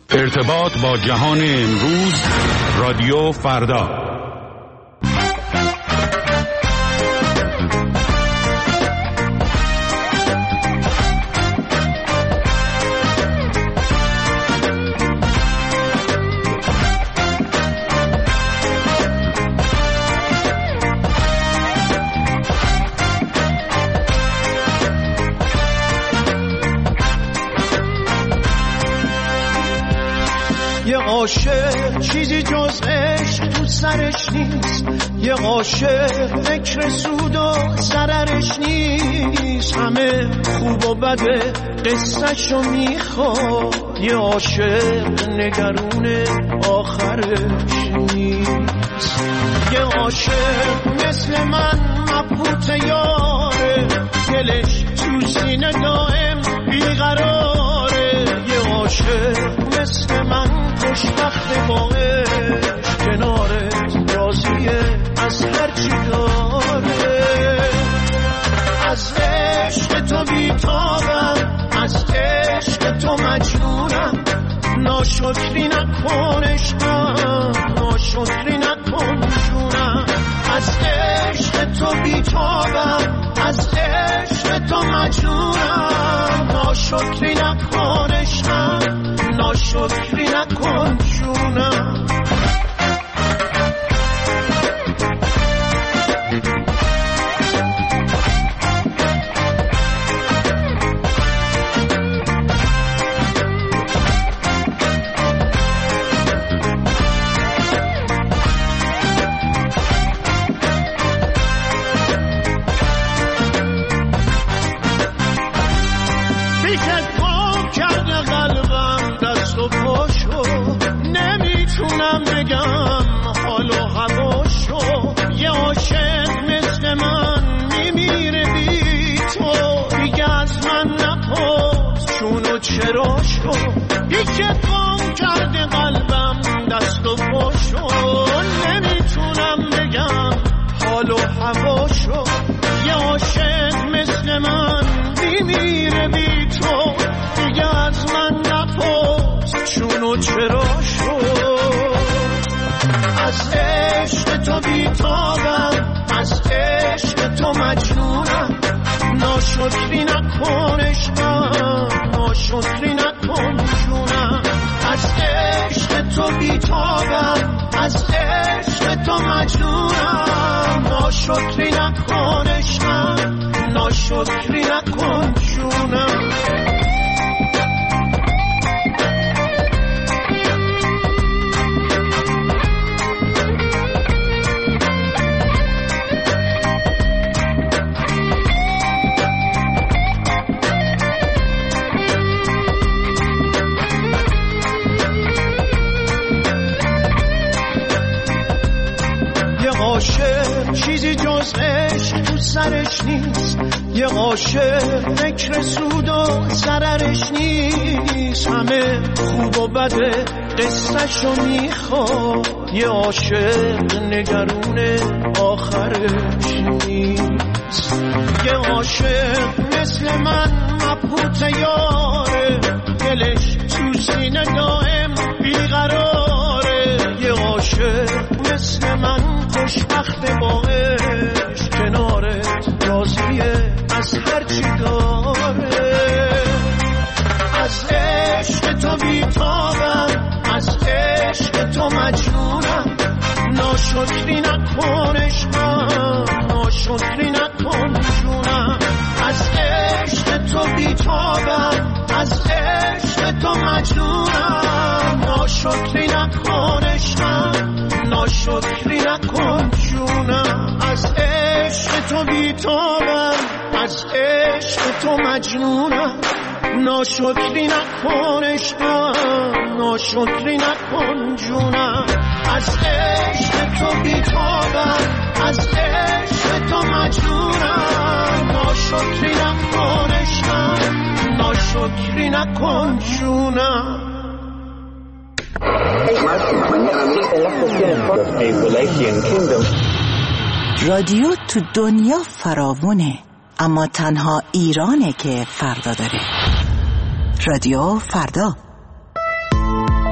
ارتباط با جهان امروز، رادیو فردا. یه عاشق چیزی جز عشق تو سرش نیست، یه عاشق فکر سود و ضررش نیست، همه خوب و بده قصه‌شو میخواد، یه عاشق نگرون آخرش نیست. یه عاشق مثل من مبهوت یاره، دلش تو سینه دائم بیقراره، یه عاشق مثل من خوشبخت با عشق، کنارت راضیه از هرچی داره. از عشق تو بیتابم، از عشق تو مجنونم، ناشکری نکن عشقم، ناشکری نکن جونم. از عشق تو بیتابم، از عشق تو مجنونم، ناشکری نکن عشقم، ناشکری نکن جونم. نمیتونم بگم حال و هواشو، یه عاشق مثل من میمیره بی تو، دیگه از من نپرس چون و چراشو، یکی گم کرده قلبم دست و پاشو. نمیتونم بگم حال و هواشو، یه عاشق مثل من میمیره بی تو، دیگه از من نپرس چون و چراشو. از عشق تو بیتابم، از عشق تو مجنونم، ناشکری نکن عشقم، ناشکری نکن جونم. از عشق تو بیتابم، از عشق تو مجنونم، ناشکری نکن عشقم، ناشکری نکن جونم. عاشق چیزی جز عشق تو سرش نیست، یه عاشق فکر سود و ضررش نیست، همه خوب و بده قصه‌شو میخواد، یه عاشق نگرون آخرش نیست. یه عاشق مثل من مبهوت یاره، دلش تو سینه دائم بیقراره، یه عاشق مثل من خوشبخت با عشق، کنارت راضیه از هرچی داره. از عشق تو بیتابم، از عشق تو مجنونم، ناشکری نکن عشقم، ناشکری نکن جونم. از عشق تو بیتابم، از عشق تو مجنونم، ناشکری نکن عشقم، ناشکری نکن جونم. از عشق تو بیتابم، از عشق تو مجنونم، ناشکری نکن عشقم، ناشکری نکن جونم. از عشق تو بیتابم، از عشق تو مجنونم، ناشکری نکن عشقم، ناشکری نکن جونم. رادیو تو دنیا فراوونه، اما تنها ایرانه که فردا داره. رادیو فردا.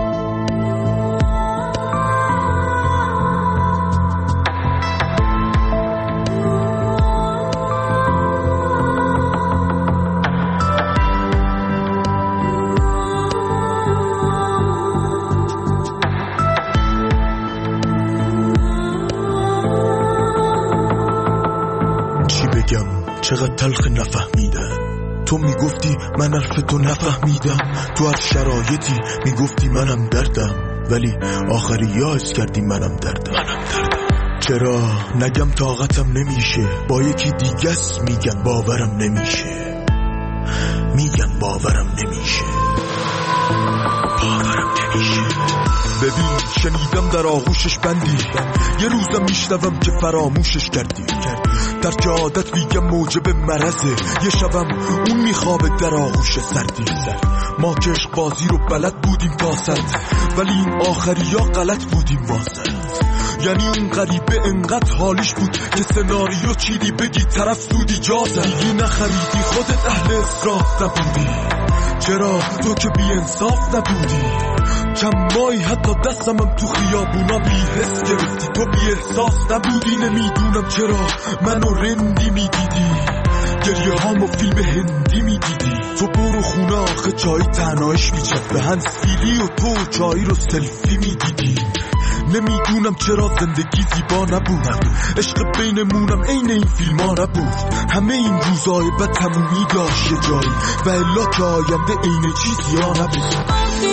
چقدر تلخ نفهمیدن. تو میگفتی من حرف تو نفهمیدم، تو هر شرایطی میگفتی منم دردم، ولی آخری یاس کردی منم دردم. چرا نگم طاقتم نمیشه، با یکی دیگه‌س میگن باورم نمیشه، میگن باورم نمیشه، باورم نمیشه. ببین شنیدم در آغوشش بندی، یه روزم میشنوم که فراموشش کردی. در عادت میگم موجب مرضه، یه شبم اون میخوابه در آغوش سردی. ما که عشق بازی رو بلد بودیم تا صد، ولی این آخری ها غلط بودیم واسط. یعنی اون غریبه انقدر حالیش بود که سناریو چیدی بگی طرف سودی جازه. دیگه نخریدی خودت اهل اصراف نبودی، چرا تو که بی انصاف نبودی. چند ماهی حتی دستمم تو خیابونا بی حس گرفتی، تو بی احساس نبودی. نمیدونم چرا منو رندی میدیدی، گریه هامو فیلم هندی میدیدی. تو برو خونه آخه چای تنهایش میچد به هنسفیری و تو چای رو سلفی میدیدی. نمیدونم چرا زندگی زیبا نبود، عشق بینمونم عین این فیلم ها نبود. همه این روزای بد تمومی داشت یه جایی، و الا که آینده عین چیزی ها نبود.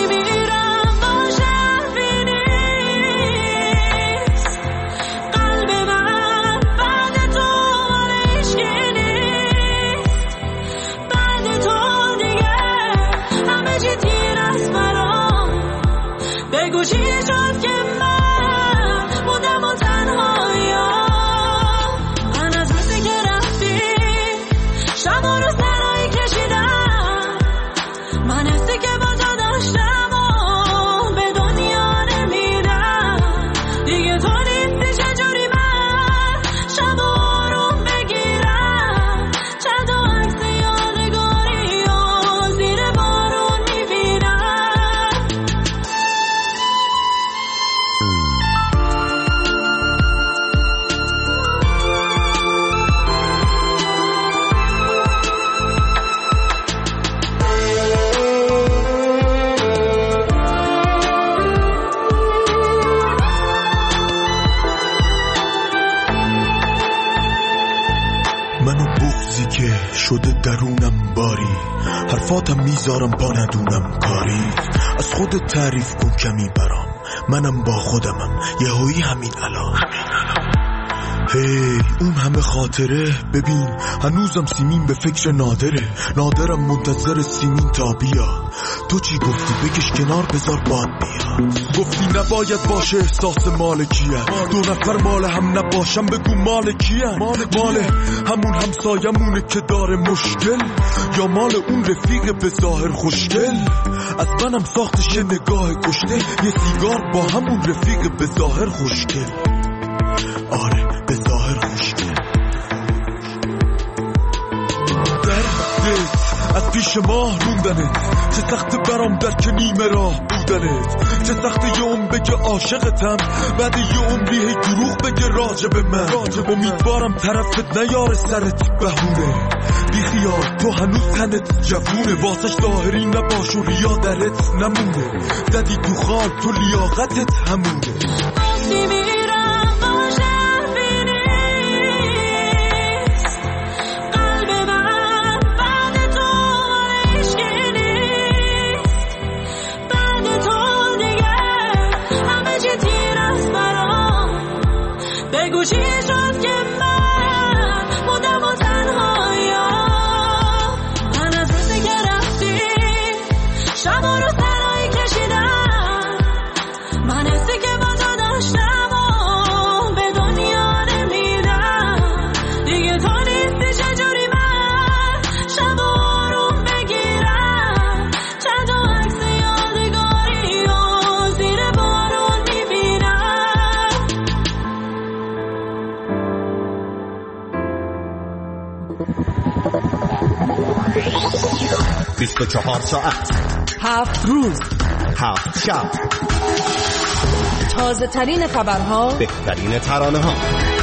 شده درونم باری، حرفاتم میذارم با ندونم کاری. از خودت تعریف کن کمی برام، منم با خودمم یهویی همین الان. هی اون همه خاطره، ببین هنوزم سیمین به فکر نادرم منتظر سیمین تا بیاد. تو چی گفتی بکش کنار بذار باد بیاد. گفتی نباید باشه احساس مالکیه، دو نفر مال هم نباشم بگو مال کیه. مال همون همسایمونه که داره مشکل، یا مال اون رفیق به ظاهر خوشگل. از منم ساختش نگاه کشته، یه سیگار با همون رفیق به ظاهر خوشگل. آره به ظاهر خوشگل. دردت از پیش ماه روندنت، چه سخت برام در که نیمه راه بودنت. چه سخت یه عمر بگه عاشقتم، بعد یه عمری هی دروغ بگه راجب من. امیدوارم طرفت نیاره سرت بهونه، بی خیال تو هنوز تنت جوونه. واسش ظاهری نباش و ریا درت نمونه، زدی تو خال تو لیاقتت همونه. چهار ساعت 7 روز 7 شب، تازه ترین خبرها، بهترین ترانه ها.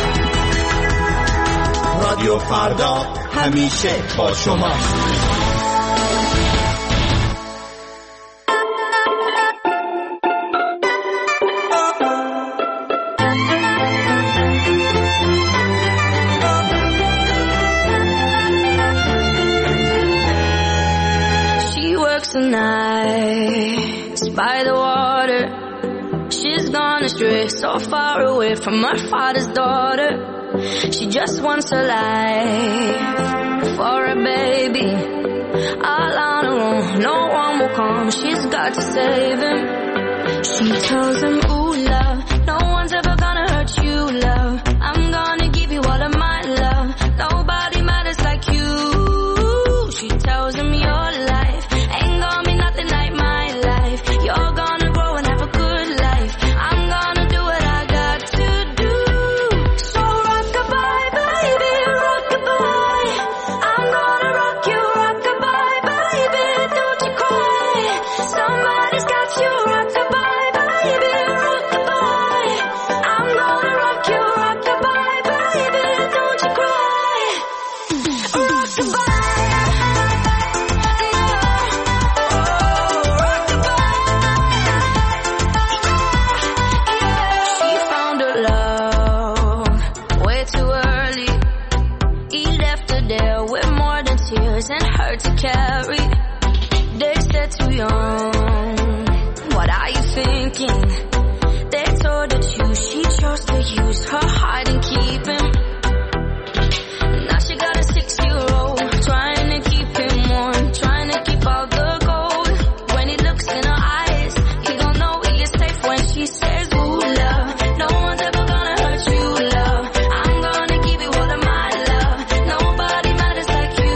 رادیو فردا همیشه با شما. lies by the water. She's gone astray, so far away from her father's daughter. She just wants a life for a baby, all on her own, no one will come. She's got to save him. She tells him, ooh, love, no one's ever gonna hurt you, love. I'm gonna give you all of my love. Nobody matters like you. She tells him your life ain't gonna be nothing like my life. You're gonna grow and have a good life. I'm gonna do what I got to do. So rock-a-bye, baby, rock-a-bye. I'm gonna rock you, rock-a-bye, baby, don't you cry. Somebody's got you, rock-a-bye, baby, rock-a-bye. I'm gonna rock you, rock-a-bye, baby, don't you cry. Rock-a-bye. And her to carry. They said too young, what are you thinking? They told her to, she chose to use her heart and keep him. Now she got a 6-year-old trying to keep him warm, trying to keep all the gold. When he looks in her eyes, he don't know he is safe when she says, ooh, love, no one's ever gonna hurt you, love. I'm gonna give you all of my love. Nobody matters like you.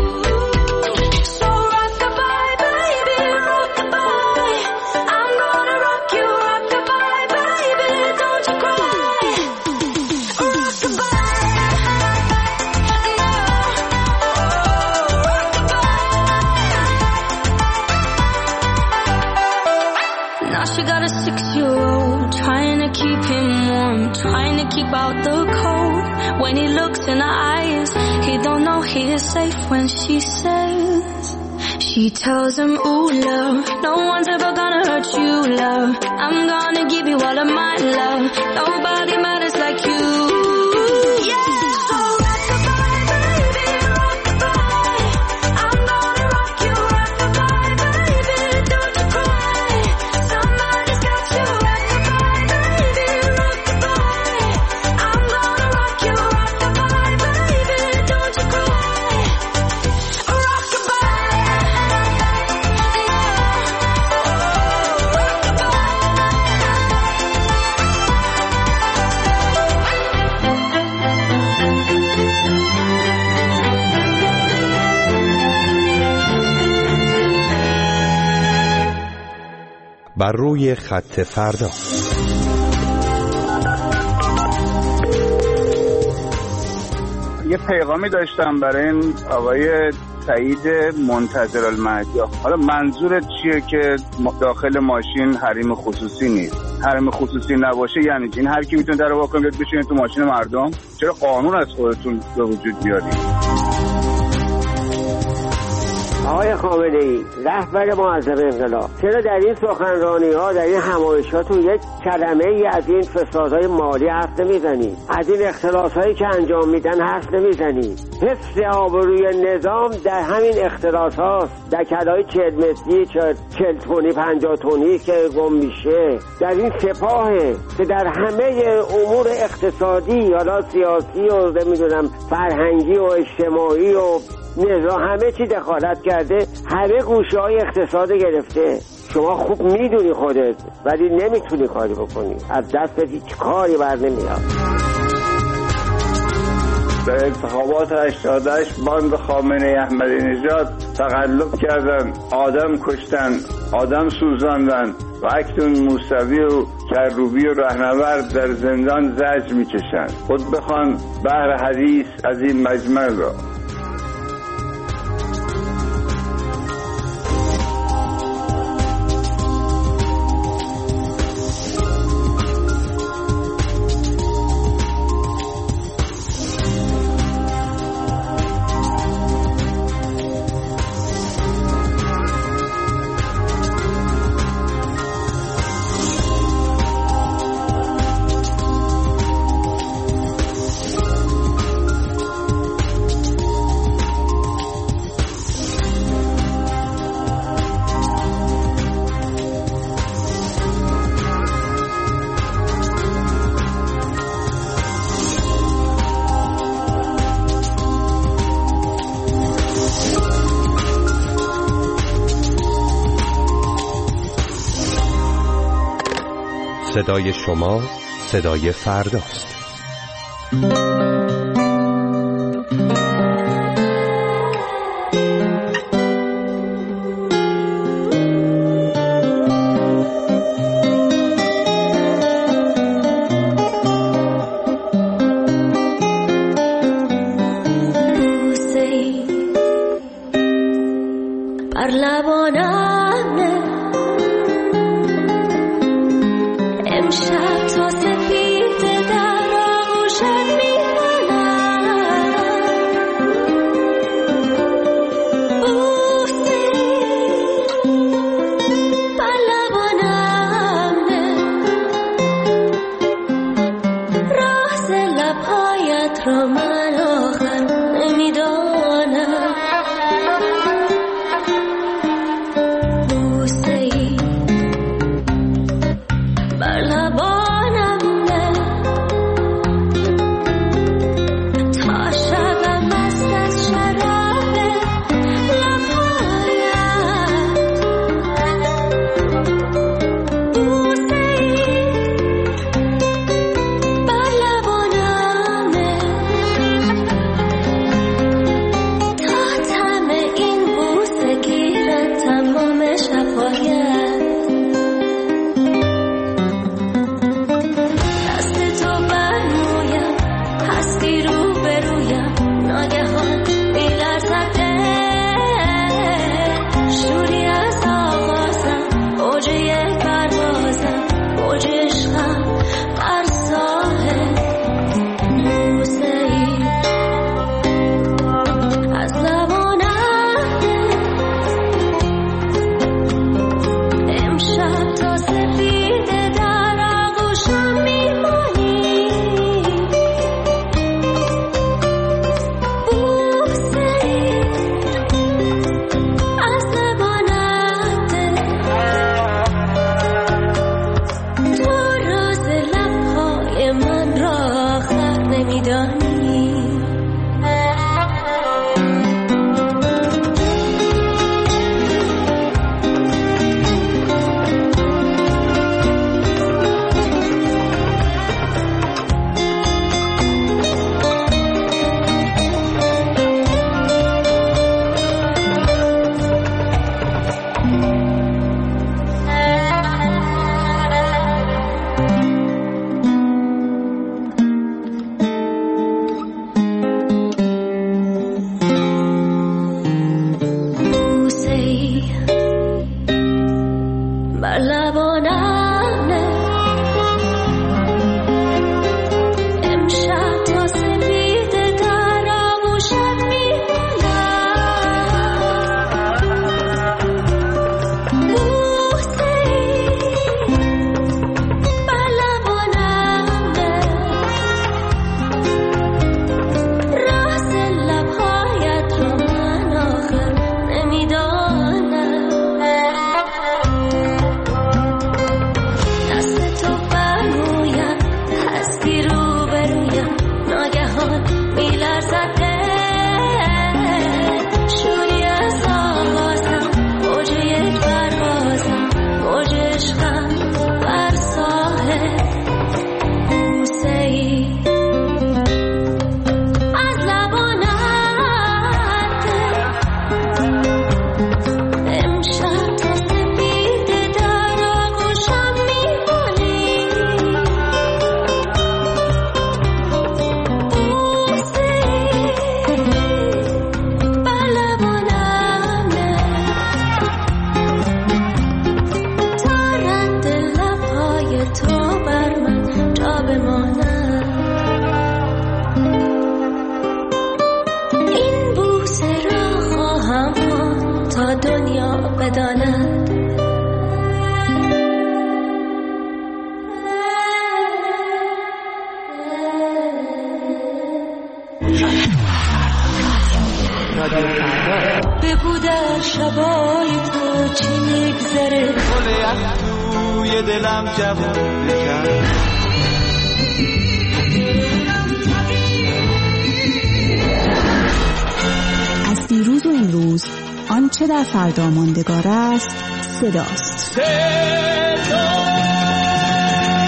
Keep out the cold. When he looks in her eyes, he don't know he is safe when she says. She tells him, ooh, love, no one's ever gonna hurt you, love. I'm gonna give you all of my love. Nobody matters like you. Yeah. So rock-a-bye, baby, rock-a-bye. I'm gonna rock you, rock-a-bye, baby, don't you cry. Somebody's got you, rock-a-bye, baby, rock-a-bye. I'm gonna rock you, rock-a-bye, baby, don't you cry. Rock-a-bye. بر روی خط فردا. یه پیغامی داشتم برای این آقای سعید منتظرالمهدی. حالا منظورت چیه که داخل ماشین حریم خصوصی نیست؟ حریم خصوصی نباشه یعنی این هر کی میتونه در واقع بیاد بشینه تو ماشین مردم؟ چرا قانون از خودتون به وجود بیارید؟ آقای خامنه‌ای رهبر معظم انقلاب، چرا در این سخنرانی‌ها در این حمایشاتون یک کلمه‌ای از این فسادهای مالی حرف نمیزنید؟ از این اختلاس‌هایی که انجام میدن حرف نمیزنید؟ حفظ آبروی نظام در همین اختلاس‌هاست، در کلای 40 متری 40 تونی 50 تونی که گم میشه، در این سپاهه که در همه امور اقتصادی حالا سیاسی و نمیدونم فرهنگی و اجتماعی و نظام همه چی دخالت کرده، همه گوشه های اقتصاد گرفته. شما خوب میدونی خودت ولی نمیتونی کاری بکنی، از دست هیچ کاری بر نمیاد. در انتخابات 88 باند خامنه احمدی نژاد تقلب کردن، آدم کشتن، آدم سوزاندن و اکنون موسوی و کروبی و رهنورد در زندان زجر میکشند. خود بخوان بحر حدیث از این مجمع را. صدای شما صدای فرداست. بگو در شبای تو چی میگذره گل توی دلم جوون بکن از دیروز و امروز آنچه در فردا ماندگار است صداست.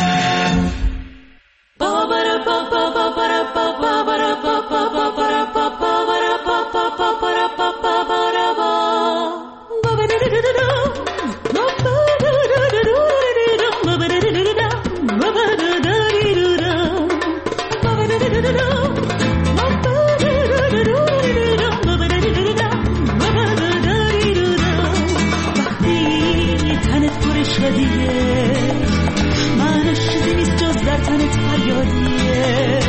شادیه من چیزی نیست جز در تنت فریادیه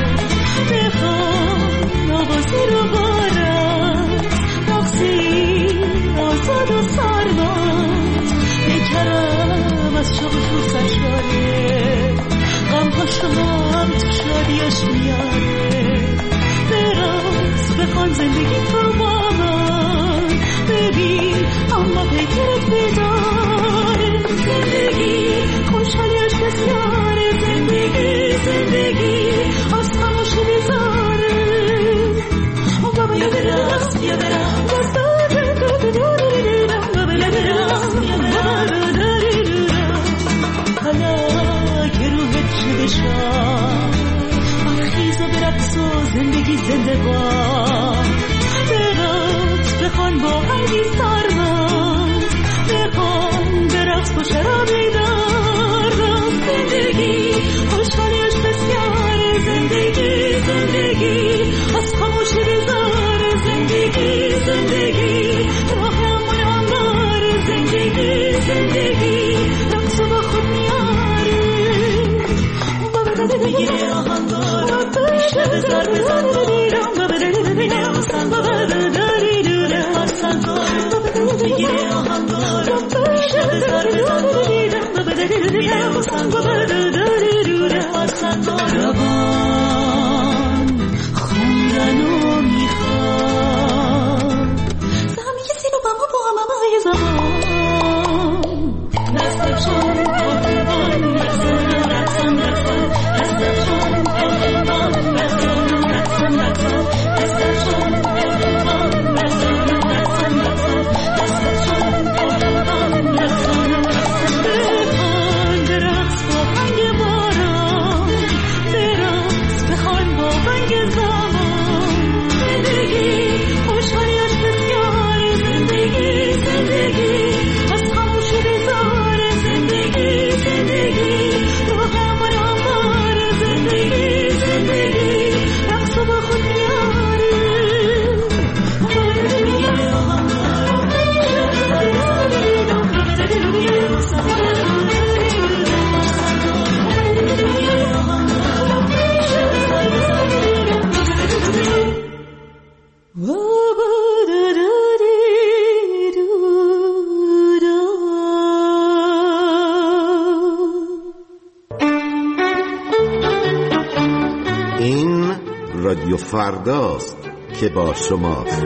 بخوام آوازی رو بارد رقصی آزاد و سرباز بکرم از شاق تو سرشاره غمهاش هم تو شادیاش میاره براز بخوان زندگی تو با من ببین اما پیکرت بداره زندگی خوشحالیاش بسیاره زندگی از خاموشی بزاره بیا برقص بیا برقص حالا که روحت شده شد خیزا برقص و زندگی زنده باد برقص بخوان با قلبی سرباز بخوان برقص با شرابی دار زندگی خوشحالیش بسیاره زندگی از خاموشی بزاره زندگی راه امون اماره زندگی رقص با خود میاره بگیره آهنگار بیشه بزار بگیره آهنگار بیشه بزار روان خوندنو میخواد زمین یه سینو با ما های زمان نستشون آفران رقصن نستشون آفران رقصن نستشون آفران رقصن نستشون آفران رقصن بخوان برقص با هنگ باران برقص بخوان با هنگ زمان زندگی خوشحالیاش بسیاره زندگی از خاموشی بزاره زندگی روح امون اماره زندگی رقص با خود میاره این رادیو فرداست که با شماست.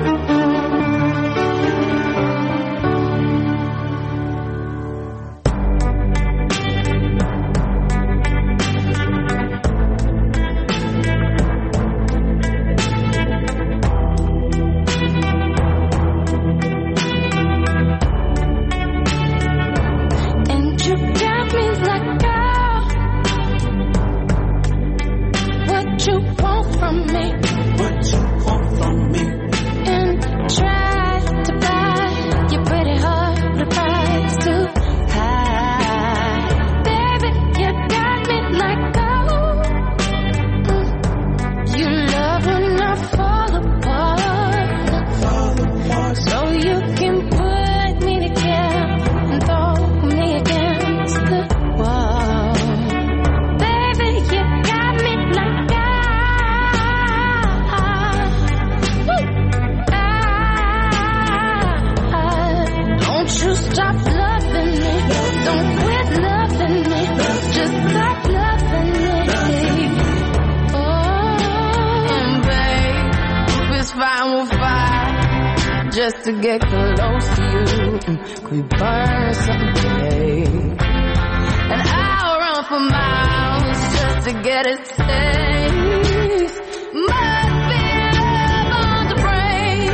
Just to get close to you, we burn someday. And I'll run for miles just to get a taste. Must be love on the brain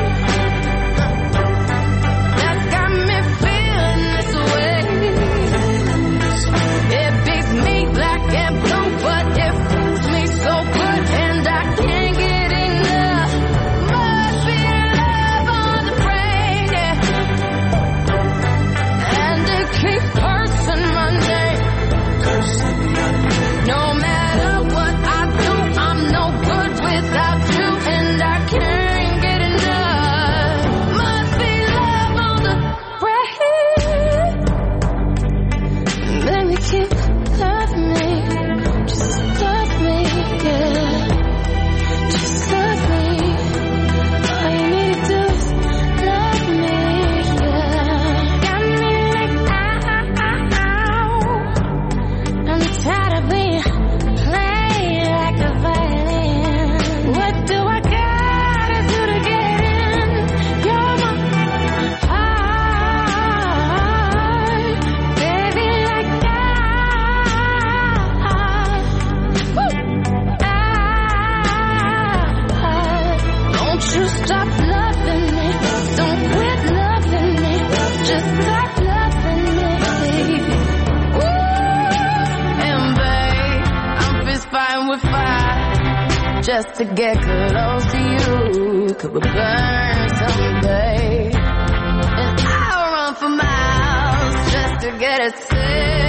that's got me feeling this way. It beats me black and blue, but it feels me so good, and I can't get enough. Must be love on the brain, yeah. And it keeps cursing my name. No matter what I just to get close to you. Could we burn someday? And I'll run for miles just to get a taste.